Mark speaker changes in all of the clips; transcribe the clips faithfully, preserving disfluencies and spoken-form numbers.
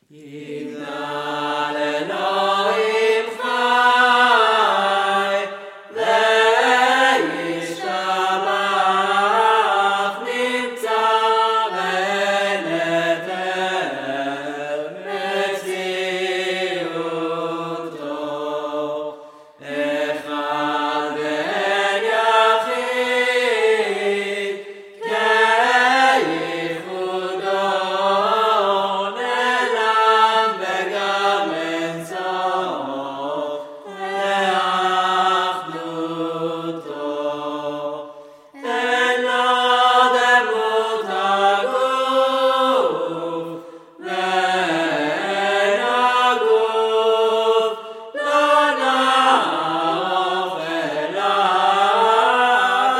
Speaker 1: יגדל אלוהים חי וישתבח נמצא ונתן מציאותו אחד ואין יחיד כייחודו נעלם וגם אין סוף לאחדותו אין לו דמות הגוף ואין הגוף לא נערוך אליו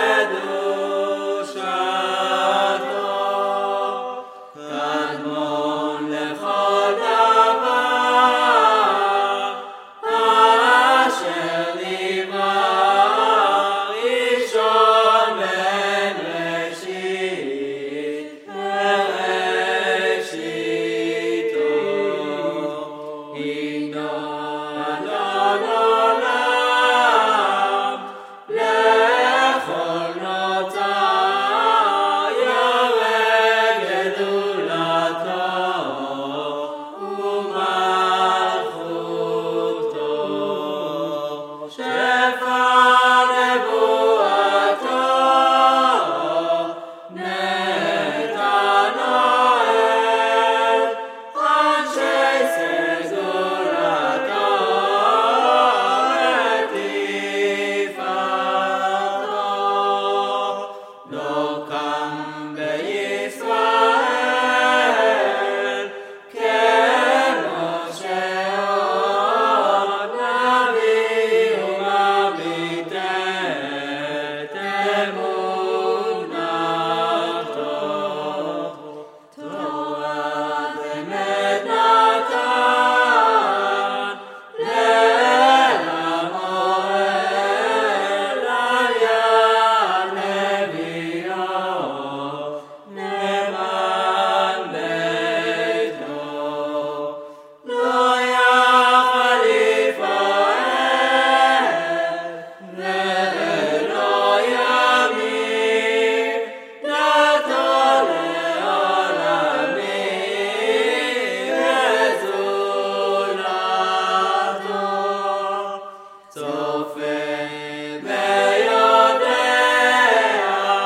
Speaker 1: קדושתו קדמון לכל דבר אשר נברא ראשון ואין ראשית וראשיתו יגדל עד עולם לכל נוצר יורה גדולתו ומלכותו שפע נבואתו נתן אוהל אנשי סגולתו ותפארתו לא קם בישראל כמו שעוד נביא ומביט את אמונתו תורת אמת נתן לעם אוהל על יד נביאו נאמן ביתו לא יחליף אוהל ולא ימיר דתו לעולמים וזולתו צופה ויודע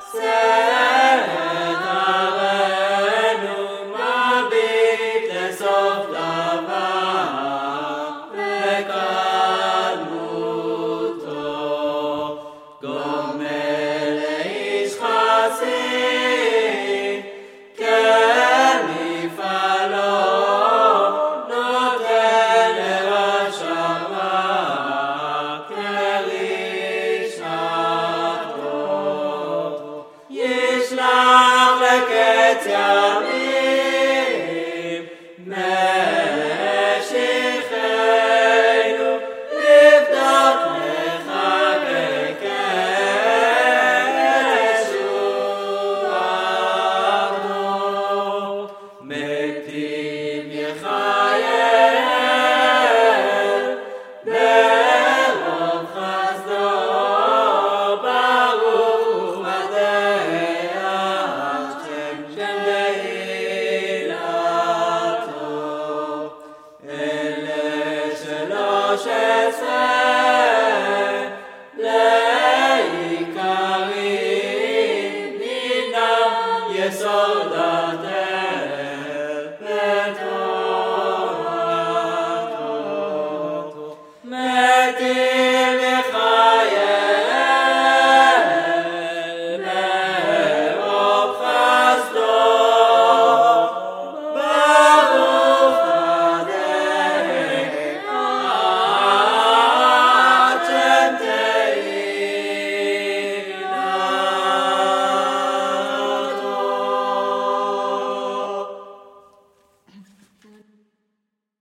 Speaker 1: סרט עלינו מביט לסוף דבר וקדמותו גומל לאיש חסיד כמפעלו נותן לרשמה כרשעתו ישלח לקץ ימים משיחנו לבדוק מחקקי ישועתו מתים יחייהם ברוב חסדו ברוך בדרך שם תהילתו אלה שלוש עשרה לעיקרים נינם יסודת